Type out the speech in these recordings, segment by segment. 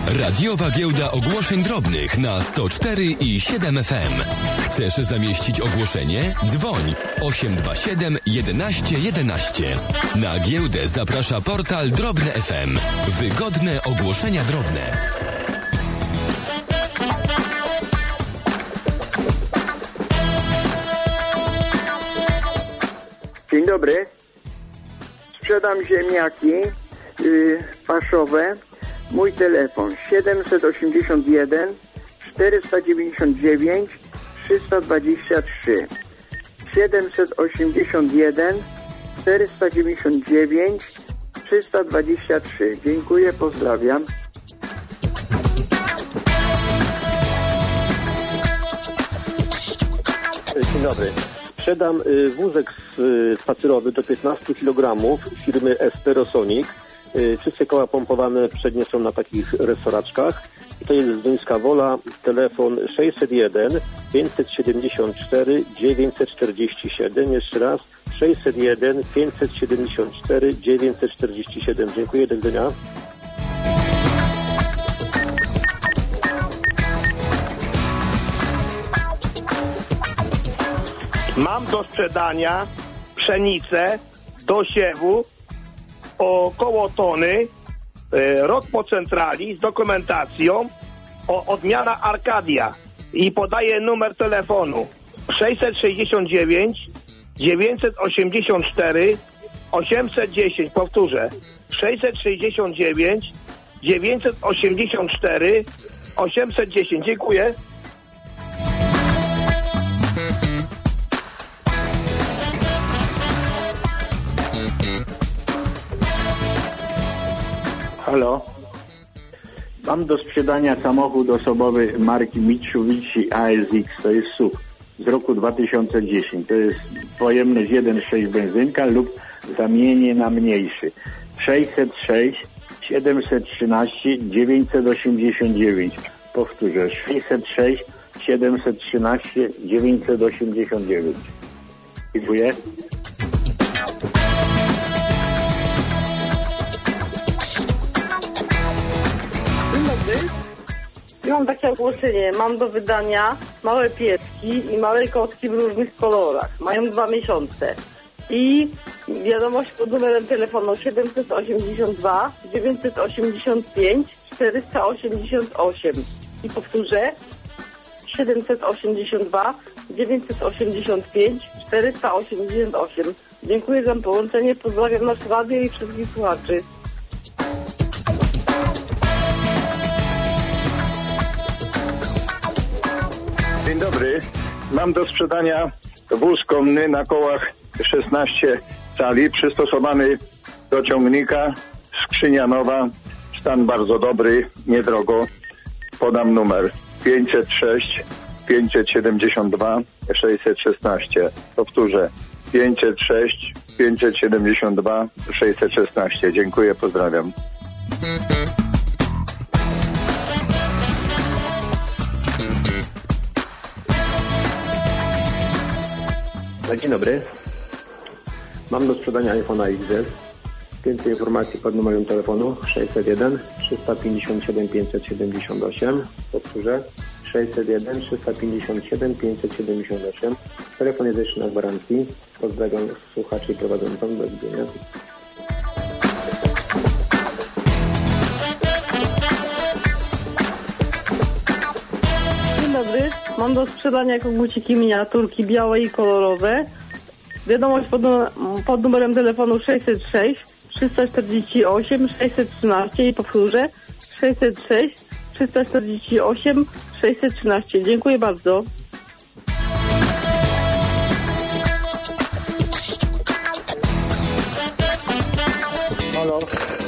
Radiowa giełda ogłoszeń drobnych na 104 i 7 FM. Chcesz zamieścić ogłoszenie? Dzwoń 827 11 11. Na giełdę zaprasza portal Drobne FM. Wygodne ogłoszenia drobne. Dzień dobry. Sprzedam ziemniaki paszowe. Mój telefon 781 499 323. 781 499 323. Dziękuję, pozdrawiam. Dzień dobry. Sprzedam wózek spacerowy do 15 kg firmy Esperosonic. Wszystkie koła pompowane przednie są na takich resoraczkach. To jest Zduńska Wola, telefon 601 574 947. Jeszcze raz 601 574 947. Dziękuję, do widzenia. Mam do sprzedania pszenicę do siewu około tony, rok po centrali z dokumentacją, odmiana Arcadia i podaję numer telefonu 669 984 810. Powtórzę 669 984 810. Dziękuję. Halo. Mam do sprzedania samochód osobowy marki Mitsubishi ASX. To jest SUV z roku 2010. To jest pojemność 1.6 benzynka lub zamienię na mniejszy. 606 713 989. Powtórzę. 606 713 989. Dziękuję. Ja mam takie ogłoszenie. Mam do wydania małe pieski i małe kotki w różnych kolorach. Mają 2 miesiące. I wiadomość pod numerem telefonu 782 985 488. I powtórzę 782 985 488. Dziękuję za połączenie. Pozdrawiam nasz radio i wszystkich słuchaczy. Dzień dobry. Mam do sprzedania wóz konny na kołach 16 cali, przystosowany do ciągnika, skrzynia nowa, stan bardzo dobry, niedrogo. Podam numer 506 572 616. Powtórzę 506 572 616. Dziękuję, pozdrawiam. Dzień dobry. Mam do sprzedania iPhone'a XS. Więcej informacji pod numerem telefonu 601 357 578. Powtórzę 601 357 578. Telefon jest jeszcze na gwarancji. Pozdrawiam słuchaczy i prowadzącą. Do widzenia. Dzień dobry. Mam do sprzedania koguciki miniaturki białe i kolorowe. Wiadomość pod numerem telefonu 606 348 613 i powtórzę 606 348 613. Dziękuję bardzo. Halo.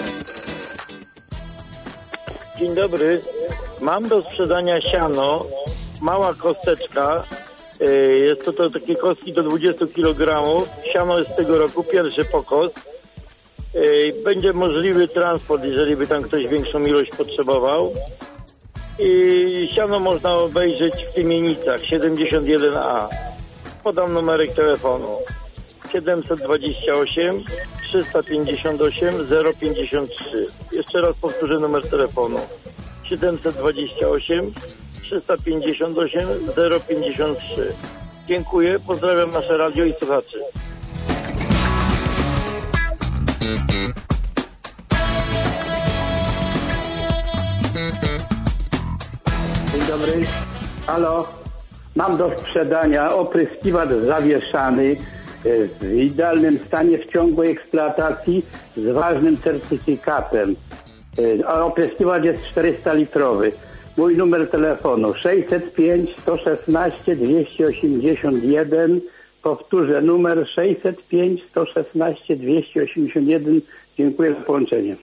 Dzień dobry. Mam do sprzedania siano, mała kosteczka. Jest to takie kostki do 20 kg. Siano jest z tego roku, pierwszy pokos. Będzie możliwy transport, jeżeli by tam ktoś większą ilość potrzebował. I siano można obejrzeć w Tymienicach, 71A. Podam numerek telefonu 728 358 053. Jeszcze raz powtórzę numer telefonu 728 358 053. Dziękuję, pozdrawiam nasze radio i słuchaczy. Dzień dobry. Halo. Mam do sprzedania opryskiwacz zawieszany w idealnym stanie, w ciągłej eksploatacji z ważnym certyfikatem. A opryskiwacz jest 400-litrowy. Mój numer telefonu 605 116 281. Powtórzę numer 605 116 281. Dziękuję za połączenie.